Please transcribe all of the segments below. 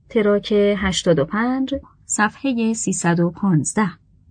تراک 85 صفحه 315.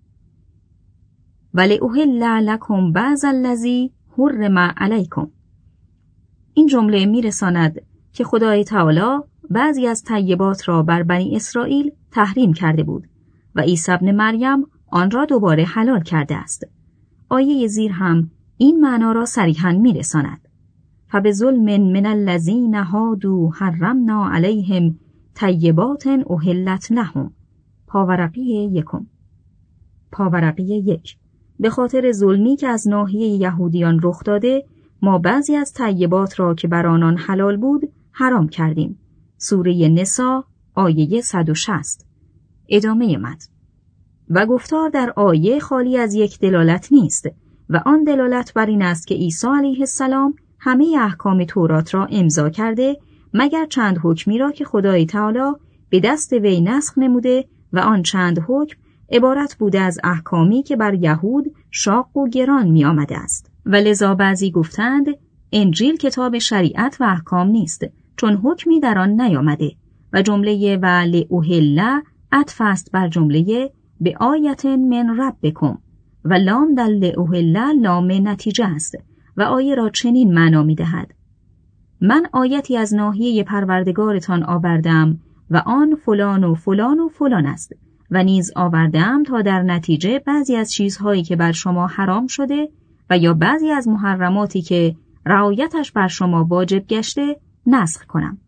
ولأحل لکم بعض الذی حرم علیکم. این جمله میرساند که خدای تعالی بعضی از طیبات را بر بنی اسرائیل تحریم کرده بود و عیسی ابن مریم آن را دوباره حلال کرده است. آیه زیر هم این معنا را صریحاً میرساند. فبظلم من الذین هادوا حرمنا علیهم طیبات احلت لهم. پاورقی 1. پاورقی 1. به خاطر ظلمی که از ناحیه یهودیان رخ داده، ما بعضی از طیبات را که بر آنان حلال بود حرام کردیم. سوره نساء آیه 160. ادامه متن. و گفتار در آیه خالی از یک دلالت نیست و آن دلالت بر این است که عیسی علیه السلام همه احکام تورات را امضا کرده مگر چند حکمی را که خدای تعالی به دست وی نسخ نموده و آن چند حکم عبارت بوده از احکامی که بر یهود شاق و گران می آمده است. و لذا بعضی گفتند انجیل کتاب شریعت و احکام نیست چون حکمی در آن نیامده و جمله ولأحل عطف است بر جمله به آیت من ربکم و لام در لأحل لام نتیجه است و آیه را چنین معنا می دهد: من آیتی از ناحیه پروردگارتان آوردم و آن فلان و فلان و فلان است و نیز آوردم تا در نتیجه بعضی از چیزهایی که بر شما حرام شده و یا بعضی از محرماتی که رعایتش بر شما واجب گشته نسخ کنم.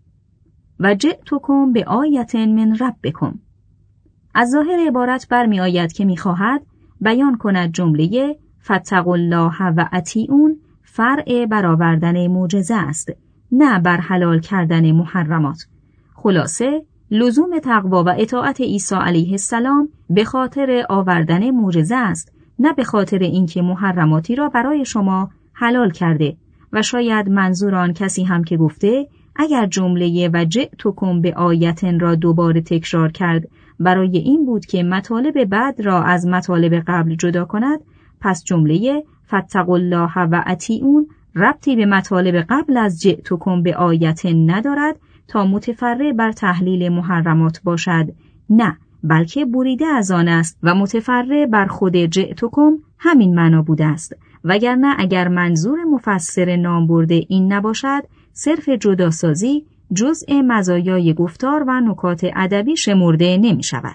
و جئتکم به آیت من ربکم. از ظاهر عبارت برمی آید که می خواهد بیان کند جمله فاتقوا الله و اطیعون فرع برآوردن معجزه است، نه بر حلال کردن محرمات. خلاصه لزوم تقوا و اطاعت عیسی علیه السلام به خاطر آوردن معجزه است، نه به خاطر اینکه محرماتی را برای شما حلال کرده. و شاید منظور آن کسی هم که گفته اگر جمله و جئتکم به آیتن را دوباره تکرار کرد برای این بود که مطالب بعد را از مطالب قبل جدا کند، پس جمله فاتقوا الله و اطیعون ربطی به مطالب قبل از جئتکم به آیتن ندارد تا متفرع بر تحلیل محرمات باشد، نه بلکه بریده از آن است و متفرع بر خود جئتکم همین معنا بوده است. وگرنه اگر منظور مفسر نام برده این نباشد، صرف جداسازی جزء مزایای گفتار و نکات ادبی شمرده نمی شود.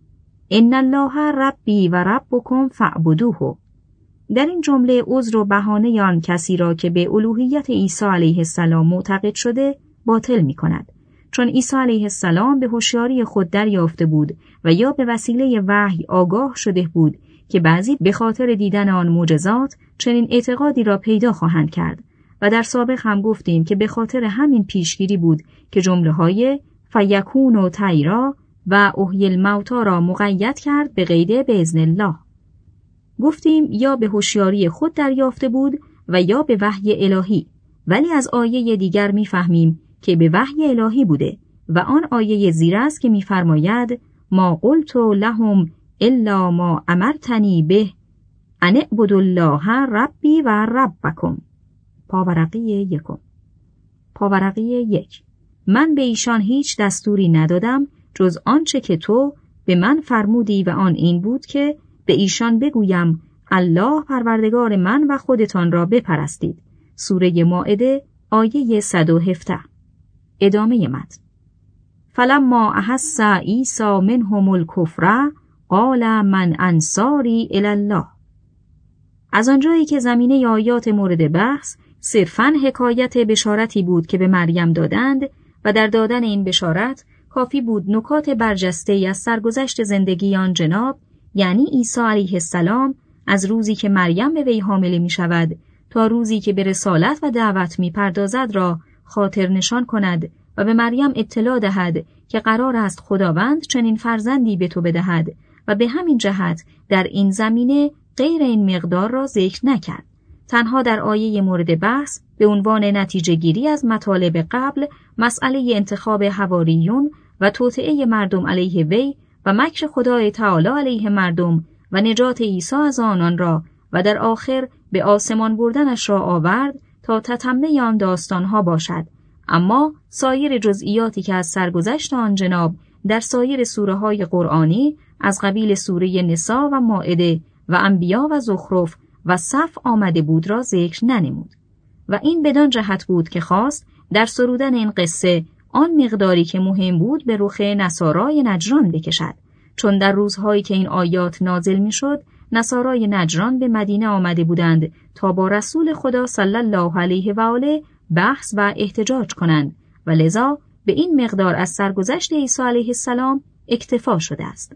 ان الله ربی و ربکم فاعبدوه. در این جمله عذر و بهانه آن کسی را که به الوهیت عیسی علیه السلام معتقد شده باطل می کند، چون عیسی علیه السلام به هوشیاری خود دریافته بود و یا به وسیله وحی آگاه شده بود که بعضی به خاطر دیدن آن معجزات چنین اعتقادی را پیدا خواهند کرد و در سابق هم گفتیم که به خاطر همین پیشگیری بود که جمله‌های فیکون و طیرا و احیی الموتی را مقید کرد به قید باذن الله. گفتیم یا به هوشیاری خود دریافته بود و یا به وحی الهی، ولی از آیه دیگر می‌فهمیم که به وحی الهی بوده و آن آیه زیر است که می‌فرماید ما قلت لهم الا ما امرتنی به ان اعبدوا الله ربی و ربکم. پاورقی 1. پاورقی 1. من به ایشان هیچ دستوری ندادم جز آنچه که تو به من فرمودی و آن این بود که به ایشان بگویم الله پروردگار من و خودتان را بپرستید. سوره مائده آیه 117. ادامه متن. فلما احس عیسی منهم الکفر قال من انصاری الی الله. از آنجایی که زمینه آیات مورد بحث صرفاً حکایت بشارتی بود که به مریم دادند و در دادن این بشارت کافی بود نکات برجسته از سرگذشت زندگی آن جناب یعنی عیسی علیه السلام از روزی که مریم به وی حامله می شود تا روزی که به رسالت و دعوت می پردازد را خاطر نشان کند و به مریم اطلاع دهد که قرار است خداوند چنین فرزندی به تو بدهد و به همین جهت در این زمینه غیر این مقدار را ذکر نکرد. تنها در آیه مورد بحث به عنوان نتیجه گیری از مطالب قبل مسئله انتخاب حواریون و توطئه مردم علیه وی و مکر خدای تعالی علیه مردم و نجات عیسی از آنان را و در آخر به آسمان بردنش را آورد تا تتمه آن داستانها باشد اما سایر جزئیاتی که از سرگذشت آن جناب در سایر سوره‌های قرآنی از قبیل سوره نساء و مائده و انبیا و زخرف و صف آمده بود را ذکر ننمود و این بدان جهت بود که خواست در سرودن این قصه آن مقداری که مهم بود به رخ نصارای نجران بکشد، چون در روزهایی که این آیات نازل می‌شد نصارای نجران به مدینه آمده بودند تا با رسول خدا صلی الله علیه و آله بحث و احتجاج کنند و لذا به این مقدار از سرگذشت عیسی علیه السلام اکتفا شده است.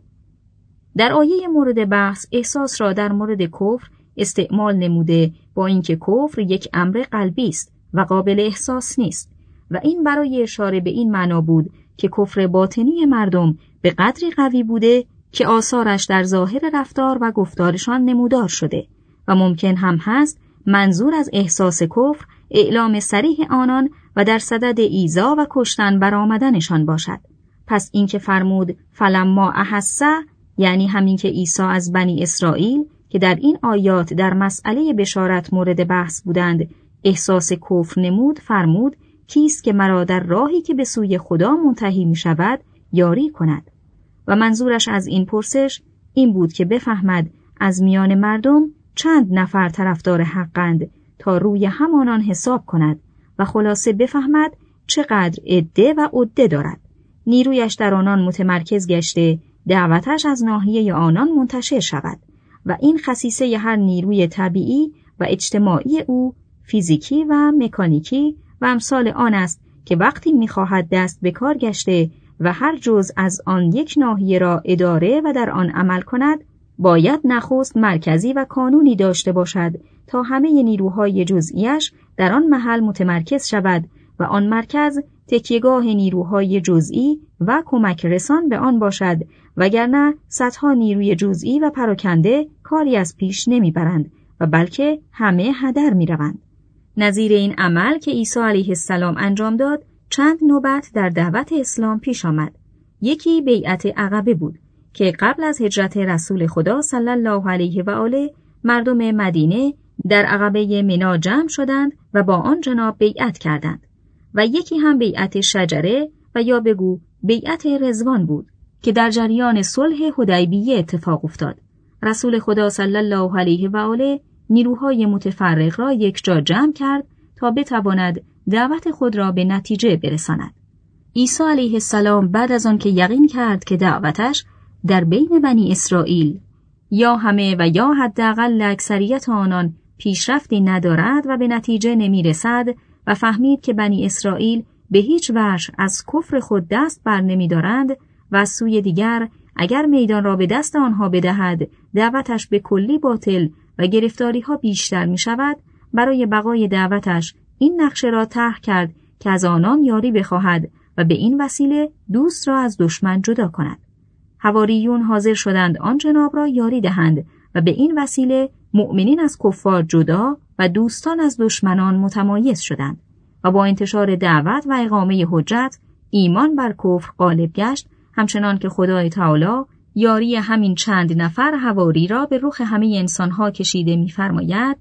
در آیه مورد بحث احساس را در مورد کفر استعمال نموده، با اینکه کفر یک امر قلبی است و قابل احساس نیست و این برای اشاره به این معنا بود که کفر باطنی مردم به قدری قوی بوده که آثارش در ظاهر رفتار و گفتارشان نمودار شده و ممکن هم هست منظور از احساس کفر اعلام صریح آنان و در صدد ایذا و کشتن برآمدنشان باشد. پس اینکه فرمود فلما احس، یعنی همین که عیسی از بنی اسرائیل که در این آیات در مسئله بشارت مورد بحث بودند احساس کفر نمود، فرمود کیست که مرا در راهی که به سوی خدا منتهی می شود یاری کند. و منظورش از این پرسش این بود که بفهمد از میان مردم چند نفر طرفدار حقند تا روی همانان حساب کند و خلاصه بفهمد چقدر عده و عده دارد. نیرویش در آنان متمرکز گشته دعوتش از ناحیه آنان منتشر شود و این خصیصه هر نیروی طبیعی و اجتماعی او فیزیکی و مکانیکی و امثال آن است که وقتی می‌خواهد دست به کار گشته و هر جز از آن یک ناحیه را اداره و در آن عمل کند باید نخست مرکزی و کانونی داشته باشد تا همه نیروهای جزئیش در آن محل متمرکز شود و آن مرکز تکیهگاه نیروهای جزئی و کمک رسان به آن باشد، وگرنه صدها نیروی جزئی و پراکنده کاری از پیش نمیبرند و بلکه همه هدر میروند. نظیر این عمل که عیسی علیه السلام انجام داد چند نوبت در دعوت اسلام پیش آمد. یکی بیعت عقبه بود که قبل از هجرت رسول خدا صلی الله علیه و آله مردم مدینه در عقبه منا جمع شدند و با آن جناب بیعت کردند و یکی هم بیعت شجره و یا بگو بیعت رضوان بود که در جریان صلح حدیبیه اتفاق افتاد. رسول خدا صلی الله علیه و آله نیروهای متفرق را یک جا جمع کرد تا بتواند دعوت خود را به نتیجه برساند. عیسی علیه السلام بعد از آن که یقین کرد که دعوتش در بین بنی اسرائیل یا همه و یا حداقل اکثریت آنان پیشرفتی ندارد و به نتیجه نمیرسد و فهمید که بنی اسرائیل به هیچ وجه از کفر خود دست بر نمیدارند و از سوی دیگر اگر میدان را به دست آنها بدهد دعوتش به کلی باطل و گرفتاری ها بیشتر می شود، برای بقای دعوتش این نقشه را طرح کرد که از آنان یاری بخواهد و به این وسیله دوست را از دشمن جدا کند. حواریون حاضر شدند آن جناب را یاری دهند و به این وسیله مؤمنین از کفار جدا و دوستان از دشمنان متمایز شدند و با انتشار دعوت و اقامه حجت ایمان بر کفر غالب گشت، همچنان که خدای تعالی یاری همین چند نفر حواری را به رخ همه انسانها کشیده می‌فرماید: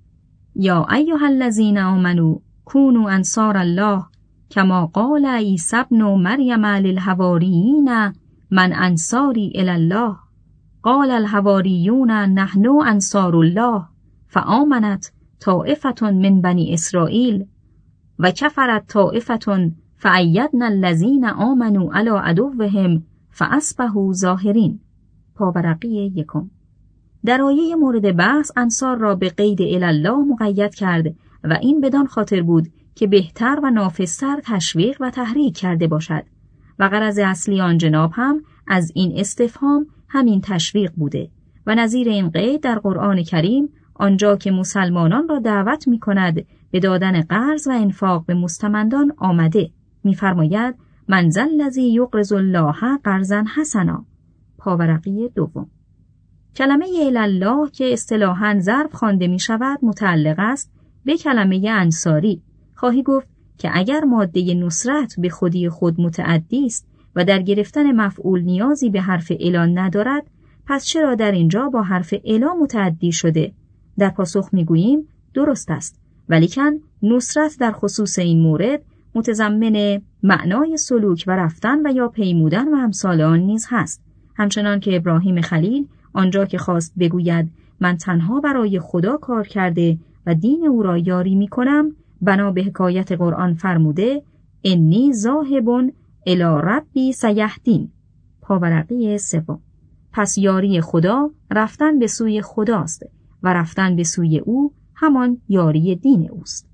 یا ایها الذین آمنوا کونوا انصار الله کما قال عیسی ابن مریم للحواریین من انصاری الی الله قال الحواریون نحن انصار الله فآمنت طائفة من بنی اسرائیل و کفرت طائفة فأیدنا الذین آمنوا علی عدوهم فاصبحوا ظاهرین. پاورقی 1. در آیه مورد بحث انصار را به قید الی الله مقید کرد و این بدان خاطر بود که بهتر و نافذتر تشویق و تحریک کرده باشد و غرض اصلی آن جناب هم از این استفهام همین تشویق بوده و نظیر این قید در قرآن کریم آنجا که مسلمانان را دعوت می کند به دادن قرض و انفاق به مستمندان آمده. می فرماید من ذا الذی یقرض الله قرضا حسنا. پاورقی 2. کلمه الی الله که اصطلاحاً ظرف خوانده می شود متعلق است به کلمه انصاری. خواهی گفت که اگر ماده نصرت به خودی خود متعدی است و در گرفتن مفعول نیازی به حرف الی ندارد، پس چرا در اینجا با حرف الی متعدی شده؟ در پاسخ میگوییم درست است، ولیکن نصرت در خصوص این مورد متضمن معنای سلوک و رفتن و یا پیمودن و امثال آن نیز هست. همچنان که ابراهیم خلیل آنجا که خواست بگوید من تنها برای خدا کار کرده و دین او را یاری می کنم، بنا به حکایت قرآن فرموده انی ذاهب الی ربی سیهدین. پاورقی 3. پس یاری خدا رفتن به سوی خداست و رفتن به سوی او همان یاری دین اوست.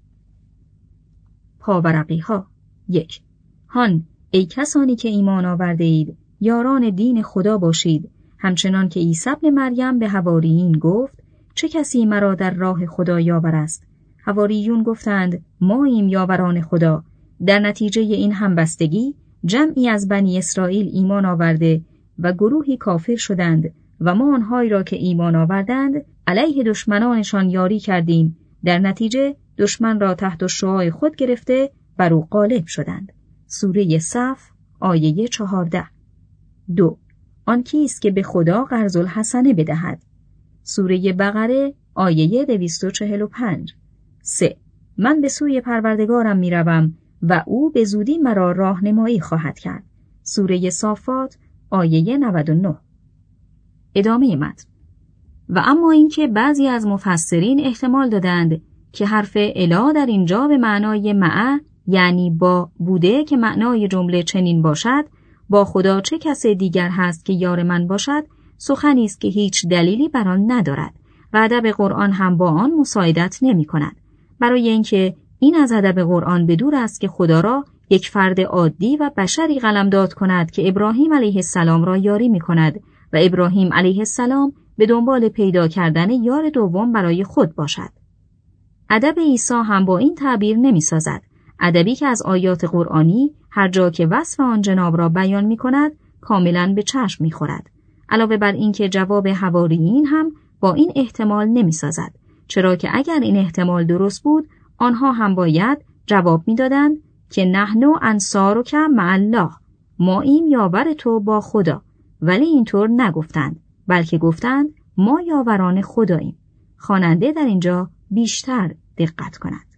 پاورقی ها 1. هان ای کسانی که ایمان آورده اید یاران دین خدا باشید، همچنان که عیسی ابن مریم به حواریین گفت چه کسی مرا در راه خدا یاور است؟ حواریون گفتند ماییم یاوران خدا. در نتیجه این همبستگی جمعی از بنی اسرائیل ایمان آورده و گروهی کافر شدند و ما آنهایی را که ایمان آوردند علیه دشمنانشان یاری کردیم. در نتیجه دشمن را تحت شعاع خود گرفته بر او غالب شدند. سوره صف آیه 14. 2. آن کیست که به خدا قرض الحسنه بدهد؟ سوره بقره آیه 245. 3. من به سوی پروردگارم می روم و او به زودی مرا راهنمایی خواهد کرد. سوره صافات آیه 99. ادامه متن. و اما اینکه بعضی از مفسرین احتمال دادند که حرف الا در اینجا به معنای مع یعنی با بوده که معنای جمله چنین باشد با خدا چه کس دیگر هست که یار من باشد، سخنی است که هیچ دلیلی بر آن ندارد و ادب قرآن هم با آن مساعدت نمی کند. برای اینکه این از ادب قرآن بدور است که خدا را یک فرد عادی و بشری قلمداد کند که ابراهیم علیه السلام را یاری می کند و ابراهیم علیه السلام به دنبال پیدا کردن یار دوم برای خود باشد. ادب عیسی هم با این تعبیر نمی سازد. ادبی که از آیات قرآنی هر جا که وصف آن جناب را بیان می کند کاملا به چشم می خورد. علاوه بر این که جواب حواریین هم با این احتمال نمی سازد، چرا که اگر این احتمال درست بود آنها هم باید جواب می دادند که نحن انصارک مع الله، ما این یاور تو با خدا، ولی اینطور نگفتند بلکه گفتند ما یاوران خداییم. خواننده در اینجا بیشتر دقت کند.